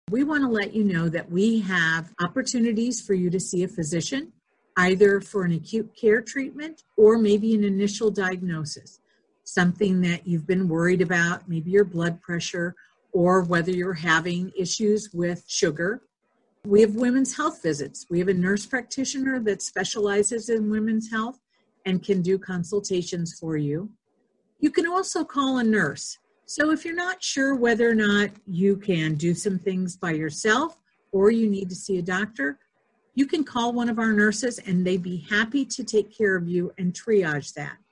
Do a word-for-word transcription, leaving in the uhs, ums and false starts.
We want to let you know that we have opportunities for you to see a physician, either for an acute care treatment or maybe an initial diagnosis, something that you've been worried about, maybe your blood pressure, or whether you're having issues with sugar. We have women's health visits. We have a nurse practitioner that specializes in women's health and can do consultations for you. You can also call a nurse. So if you're not sure whether or not you can do some things by yourself or you need to see a doctor, you can call one of our nurses and they'd be happy to take care of you and triage that.